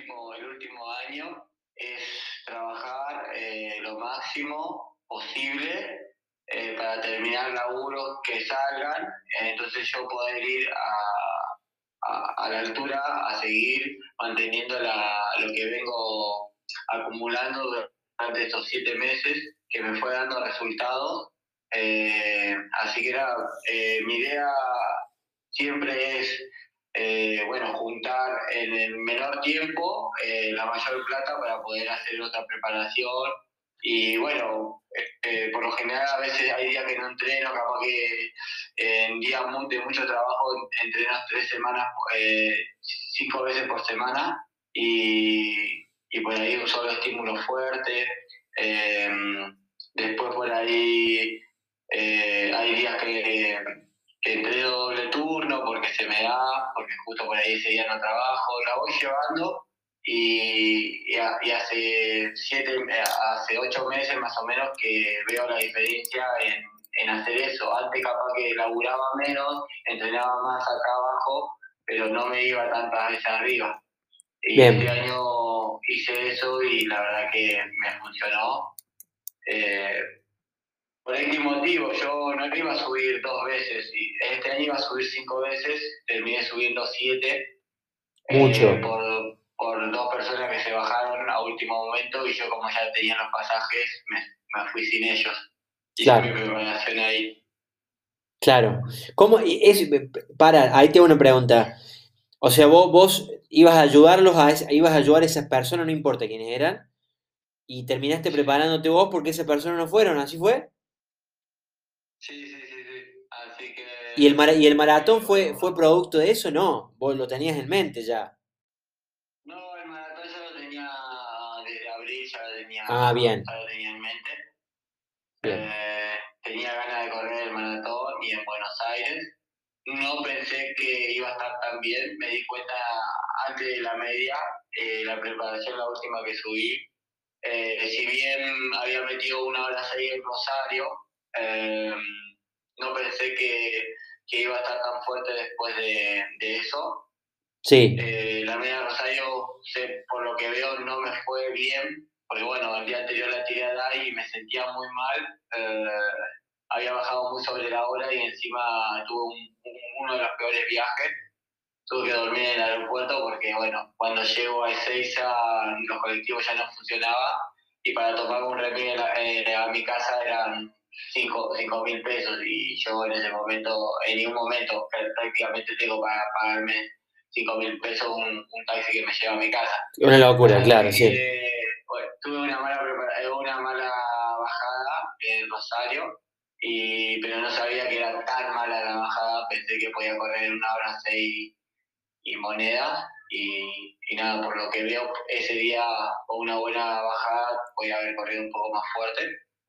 último año es trabajar lo máximo posible para terminar laburos que salgan, entonces yo poder ir a la altura a seguir manteniendo lo que vengo acumulando durante estos 7 meses, que me fue dando resultados. Así que mi idea siempre es juntar en el menor tiempo la mayor plata para poder hacer otra preparación. Y bueno, por lo general a veces hay días que no entreno, capaz que en días de mucho trabajo entrenas 3 semanas, 5 veces por semana, y por ahí un solo estímulo fuerte. Eh, Después por ahí hay días que entreno doble turno porque se me da, porque justo por ahí ese día no trabajo, la voy llevando. Y hace 8 meses más o menos que veo la diferencia en hacer eso. Antes capaz que laburaba menos, entrenaba más acá abajo, pero no me iba tantas veces arriba. Y Bien. este año hice eso y la verdad que me funcionó. Por X motivo, yo no iba a subir 2 veces, y este año iba a subir 5 veces, terminé subiendo 7 Mucho. por 2 personas que se bajaron a último momento, y yo como ya tenía los pasajes, me fui sin ellos. Hice Claro. mi preparación ahí. Claro. ¿Cómo es? Ahí tengo una pregunta. O sea, vos ibas a ayudarlos ibas a ayudar a esas personas, no importa quiénes eran, y terminaste preparándote vos porque esas personas no fueron, ¿así fue? Sí. Así que... ¿Y el maratón fue producto de eso? No, vos lo tenías en mente ya. No, el maratón ya lo tenía desde abril, Ah, bien, ya lo tenía en mente. bien. Tenía ganas de correr el maratón y en Buenos Aires. No pensé que iba a estar tan bien. Me di cuenta antes de la media, la preparación, la última que subí. Si bien había metido 1 hora 6 en Rosario, eh, no pensé que iba a estar tan fuerte después de eso. Sí, La media de Rosario, por lo que veo, no me fue bien, porque bueno, el día anterior la tiré a DAI y me sentía muy mal. Había bajado muy sobre la hora y encima tuve uno de los peores viajes. Tuve que dormir en el aeropuerto porque, bueno, cuando llego a Ezeiza los colectivos ya no funcionaban, y para tomar un remedio a mi casa eran 5.000 pesos, y yo en ese momento, en ningún momento prácticamente tengo para pagarme 5.000 pesos un taxi que me lleva a mi casa. una locura, claro, Así sí. que bueno, tuve una mala bajada en Rosario, pero no sabía que era tan mala la bajada. Pensé que podía correr 1 hora 6 y monedas, y nada, por lo que veo ese día con una buena bajada podía haber corrido un poco más fuerte.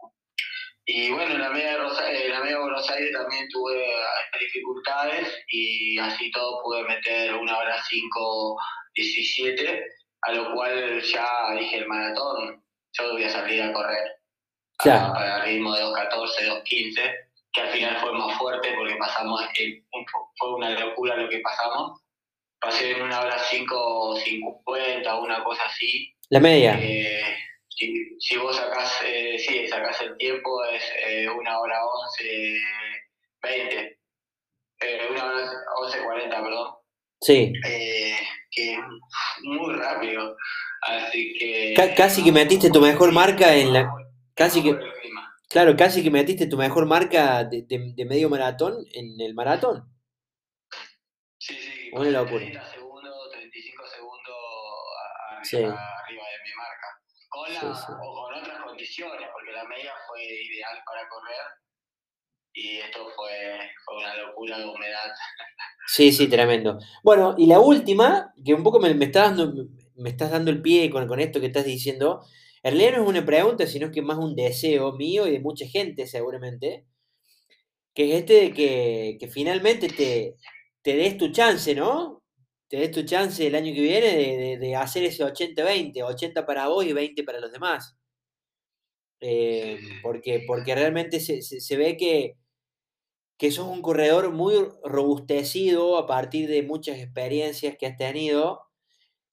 Y bueno, en la media de Buenos Aires también tuve dificultades, y así todo pude meter 1 hora 5:17, a lo cual ya dije: el maratón, yo voy a salir a correr Claro, para el ritmo de 2:14, 2:15, que al final fue más fuerte porque fue una locura lo que pasamos. Pasé en 1 hora 5:50, una cosa así. la media. Si vos sacás el tiempo, es 1 hora 11:20, 1 hora 11:40, perdón. Sí. Que es muy rápido. Así que Casi que metiste tu por el mejor clima, marca en la. es Casi más por que. el clima. Claro, casi que metiste tu mejor marca de medio maratón en el maratón. Sí, Una pasé locura. 30 segundos, 35 segundos Sí, arriba de mi marca. sí, sí. O con otras condiciones, porque la media fue ideal para correr, y esto fue una locura de humedad. Sí, sí, tremendo. Bueno, y la última, que un poco me estás dando el pie con esto que estás diciendo, en realidad no es una pregunta, sino que más un deseo mío y de mucha gente seguramente, que es este de que finalmente te des tu chance, ¿no? Te des tu chance el año que viene de hacer ese 80-20, 80 para vos y 20 para los demás. Sí, Porque realmente se ve que sos un corredor muy robustecido a partir de muchas experiencias que has tenido.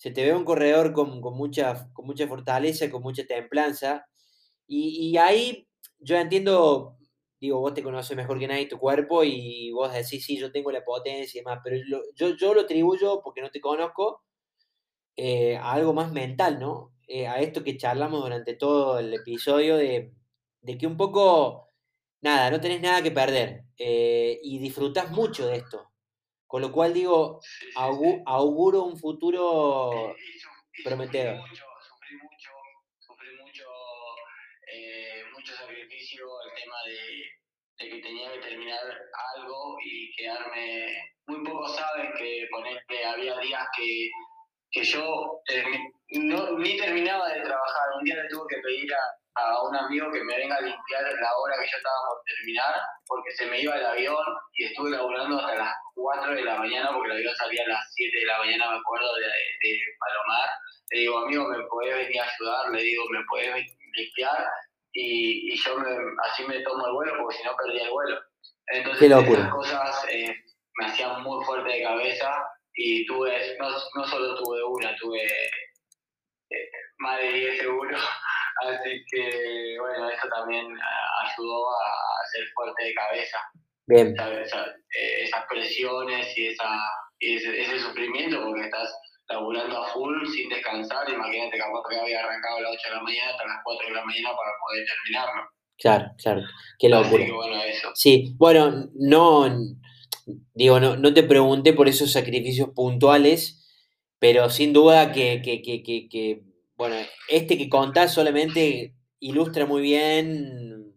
Se te ve un corredor con mucha fortaleza, con mucha templanza. Y ahí yo entiendo, digo, vos te conoces mejor que nadie tu cuerpo y vos decís, sí, yo tengo la potencia y demás, pero yo lo atribuyo, porque no te conozco, a algo más mental, ¿no? A esto que charlamos durante todo el episodio de que un poco, nada, no tenés nada que perder y disfrutás mucho de esto. Con lo cual digo, Sí, sí, sí. auguro un Y, futuro y, y prometedor. sufrí mucho, mucho sacrificio, el tema de que tenía que terminar algo y quedarme. Muy pocos saben que ponerle, había días que yo ni terminaba de trabajar. Un día le tuve que pedir a un amigo que me venga a limpiar la hora que yo estaba por terminar, porque se me iba el avión y estuve laburando hasta las 4 de la mañana, porque el avión salía a las 7 de la mañana, me acuerdo, de Palomar. Le digo, amigo, ¿me podés venir a ayudar? Le digo, ¿me podés limpiar? Y yo así me tomo el vuelo, porque si no perdía el vuelo. Qué Entonces esas locura. cosas me hacían muy fuerte de cabeza y no solo tuve una, tuve más de 10 seguro, así que bueno, eso también ayudó a ser fuerte de cabeza, Bien, ¿sabes? Esas presiones y ese sufrimiento porque estás laburando a full sin descansar, imagínate capaz que había arrancado a las 8 de la mañana hasta las 4 de la mañana para poder terminarlo. claro, claro. Qué Así locura. que bueno, eso. Sí, bueno, no, digo, no te pregunté por esos sacrificios puntuales, pero sin duda bueno, este que contás solamente ilustra muy bien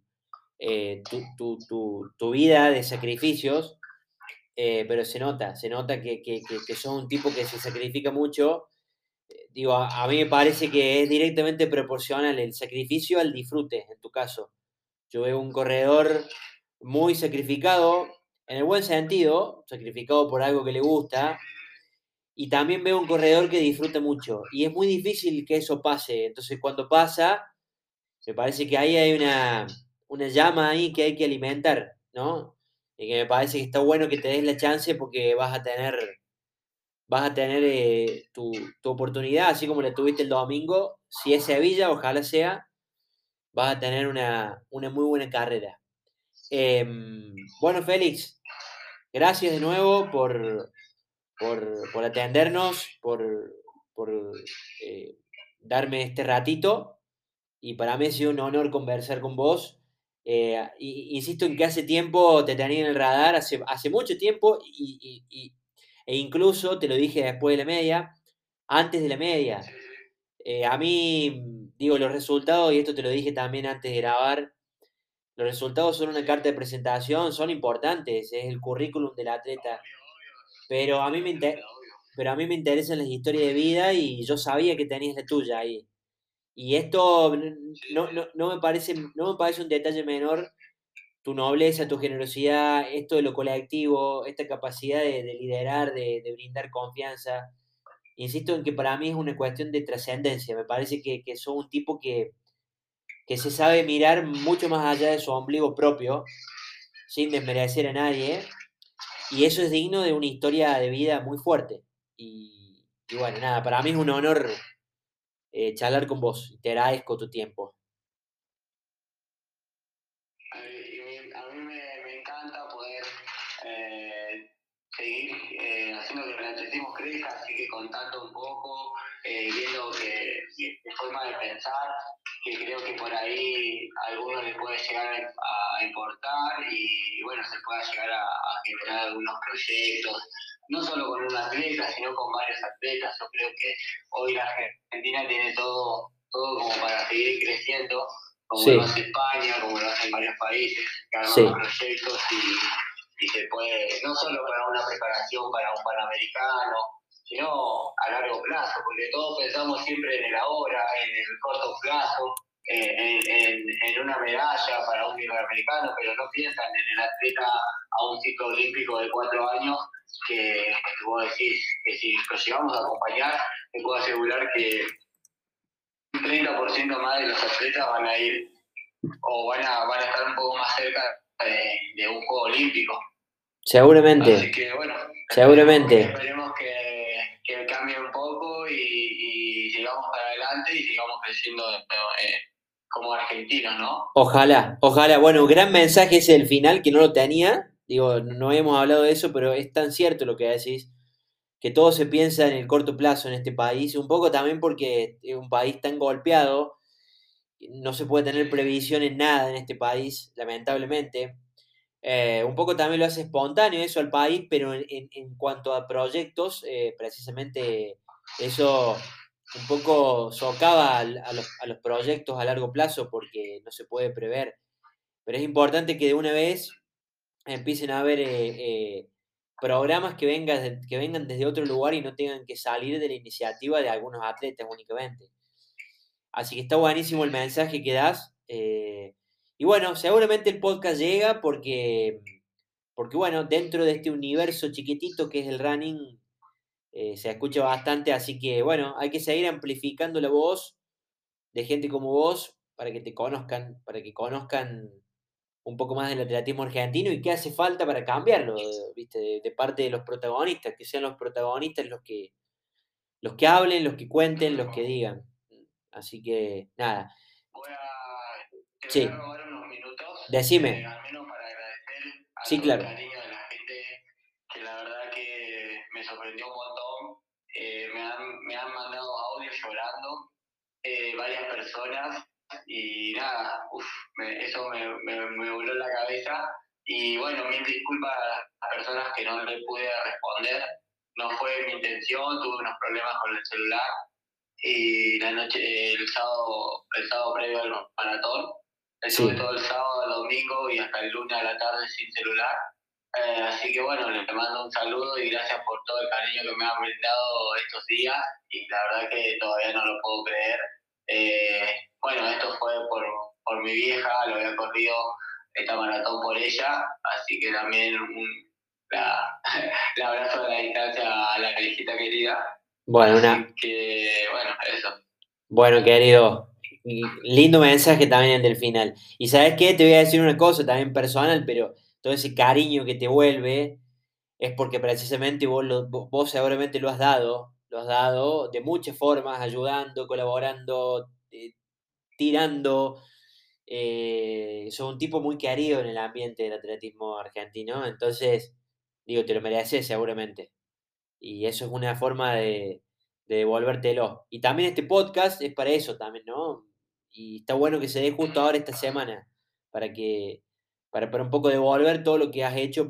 tu vida de sacrificios, pero se nota que sos un tipo que se sacrifica mucho. Digo, a mí me parece que es directamente proporcional el sacrificio al disfrute, en tu caso. Yo veo un corredor muy sacrificado, en el buen sentido, sacrificado por algo que le gusta, y también veo un corredor que disfruta mucho. Y es muy difícil que eso pase. Entonces, cuando pasa, me parece que ahí hay una llama ahí que hay que alimentar, ¿no? Y que me parece que está bueno que te des la chance porque vas a tener tu oportunidad, así como la tuviste el domingo. Si es Sevilla, ojalá sea, vas a tener una muy buena carrera. Bueno, Félix, gracias de nuevo por atendernos, por eh, darme este ratito. Y para mí ha sido un honor conversar con vos. Insisto en que hace tiempo te tenía en el radar, hace mucho tiempo, e incluso te lo dije después de la media, antes de la media. Sí, sí. A mí, digo, los resultados, y esto te lo dije también antes de grabar, los resultados son una Sí, carta de presentación, son importantes, es el currículum del atleta, obvio, obvio, pero a mí me, totalmente, obvio. pero a mí me interesan las historias de vida y yo sabía que tenías la tuya ahí. Y esto Sí, no me parece un detalle menor, tu nobleza, tu generosidad, esto de lo colectivo, esta capacidad de liderar, de brindar confianza. Insisto en que para mí es una cuestión de trascendencia. Me parece que sos un tipo que se sabe mirar mucho más allá de su ombligo propio, sin desmerecer a nadie, y eso es digno de una historia de vida muy fuerte. Y bueno, nada, para mí es un honor charlar con vos. Te agradezco tu tiempo. A mí me encanta poder eh, seguir haciendo que el atletismo crezca, así que contando un poco, viendo que mi forma de pensar, que creo que por ahí a algunos les puede llegar a importar y bueno, se pueda llegar a generar algunos proyectos, no solo con un atleta, sino con varios atletas. Yo creo que hoy la Argentina tiene todo como para seguir creciendo como lo Sí, hace España, como lo hacen varios países, que arman sí, proyectos y se puede, no solo para una preparación para un panamericano, sino a largo plazo, porque todos pensamos siempre en el ahora, en el corto plazo, en una medalla para un panamericano, pero no piensan en el atleta a un ciclo olímpico de 4 años que vos decís que si lo llegamos a acompañar, te puedo asegurar que un 30% más de los atletas van a ir o van a estar un poco más cerca de un juego olímpico. seguramente, Así que bueno, seguramente. esperemos que cambie un poco adelante y sigamos creciendo como argentinos, ¿no? Ojalá. Bueno, gran mensaje ese del final que no lo tenía. Digo, no habíamos hablado de eso, pero es tan cierto lo que decís, que todo se piensa en el corto plazo en este país, un poco también porque es un país tan golpeado, no se puede tener previsión en nada en este país, lamentablemente. Un poco también lo hace espontáneo eso al país, pero en cuanto a proyectos, precisamente eso un poco socava a los proyectos a largo plazo porque no se puede prever. Pero es importante que de una vez empiecen a haber programas que vengan desde otro lugar y no tengan que salir de la iniciativa de algunos atletas únicamente. Así que está buenísimo el mensaje que das. Y bueno, seguramente el podcast llega porque bueno, dentro de este universo chiquitito que es el running, se escucha bastante, así que bueno, hay que seguir amplificando la voz de gente como vos para que te conozcan, para que conozcan un poco más del atletismo argentino y qué hace falta para cambiarlo, ¿viste? De parte de los protagonistas, que sean los protagonistas los que hablen, los que cuenten, los que digan. Así que nada, Te voy sí, a robar unos minutos, decime, al menos para agradecer a sí, todo el claro, cariño de la gente, que la verdad que me sorprendió un montón. Me han mandado audios llorando varias personas y nada, eso me voló la cabeza. Y bueno, mil disculpas a las personas que no le pude responder. No fue mi intención, tuve unos problemas con el celular y la noche, el sábado previo al maratón, estuve sí, todo el sábado, el domingo y hasta el lunes a la tarde sin celular. Así que bueno, le mando un saludo y gracias por todo el cariño que me han brindado estos días y la verdad que todavía no lo puedo creer. Bueno, esto fue por mi vieja, lo había corrido esta maratón por ella, así que también el abrazo de la distancia a la viejita querida. bueno, Así que, bueno, eso. bueno, querido, lindo mensaje también el del final. Y sabes qué, te voy a decir una cosa también personal, pero todo ese cariño que te vuelve es porque precisamente vos seguramente lo has dado de muchas formas, ayudando, colaborando, tirando. Sos un tipo muy querido en el ambiente del atletismo argentino, entonces, digo, te lo mereces seguramente. Y eso es una forma de devolvértelo. Y también este podcast es para eso también, ¿no? Y está bueno que se dé justo ahora esta semana, para que, para un poco devolver todo lo que has hecho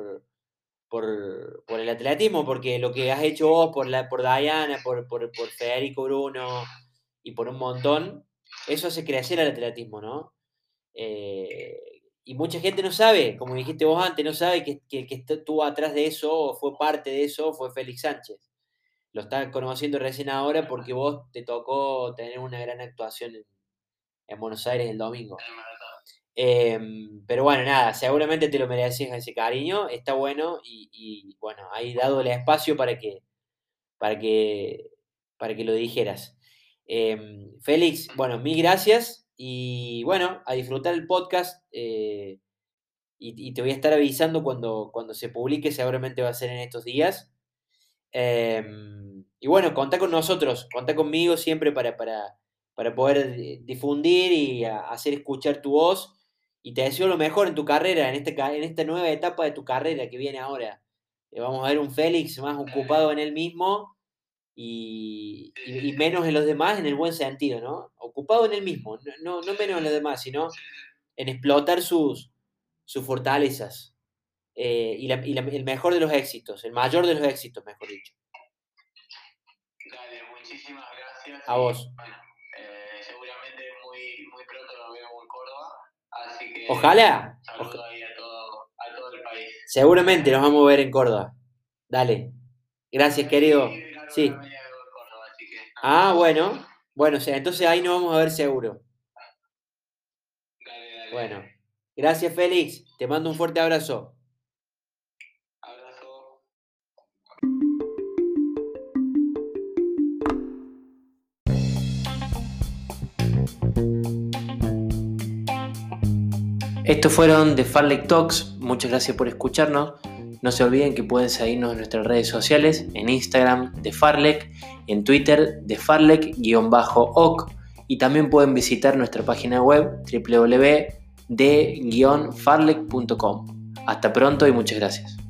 por el atletismo, porque lo que has hecho vos por Diana, por Federico Bruno y por un montón, eso hace crecer al atletismo, ¿no? Y mucha gente no sabe, como dijiste vos antes, no sabe que el que estuvo atrás de eso, o fue parte de eso, fue Félix Sánchez. Lo está conociendo recién ahora porque vos te tocó tener una gran actuación en Buenos Aires el domingo. Pero bueno, nada, seguramente te lo mereces ese cariño, está bueno y bueno, ahí dado el espacio para que, para que lo dijeras. Félix, bueno, mil gracias y bueno, a disfrutar el podcast y te voy a estar avisando cuando se publique, seguramente va a ser en estos días. Y bueno, contá con nosotros, contá conmigo siempre para poder difundir y hacer escuchar tu voz. Y te deseo lo mejor en tu carrera, en esta nueva etapa de tu carrera que viene ahora. Vamos a ver un Félix más ocupado en él mismo y menos en los demás en el buen sentido, ¿no? Ocupado en él mismo, no menos en los demás, sino en explotar sus fortalezas. El mejor de los éxitos, el mayor de los éxitos, mejor dicho. Dale, muchísimas gracias. A vos. Bueno, seguramente muy pronto nos vemos en Córdoba, así que Ojalá. saludo ahí a todo el país. Seguramente nos vamos a ver en Córdoba. Dale. Gracias, querido. Sí. Córdoba, así que Ah, bueno. Bueno, o sea, entonces ahí nos vamos a ver seguro. dale. Bueno. Gracias, Félix. Te mando un fuerte abrazo. Abrazo. Estos fueron The Farlek Talks. Muchas gracias por escucharnos. No se olviden que pueden seguirnos en nuestras redes sociales, en Instagram de Farlek, en Twitter de Farlek_oc, y también pueden visitar nuestra página web www.de-farlek.com. Hasta pronto y muchas gracias.